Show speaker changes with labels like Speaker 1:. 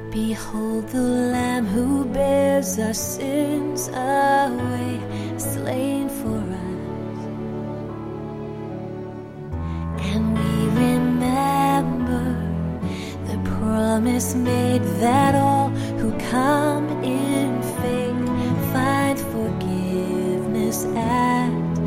Speaker 1: Behold the Lamb who bears our sins away, slain for us. And we remember the promise made that all who come in faith find forgiveness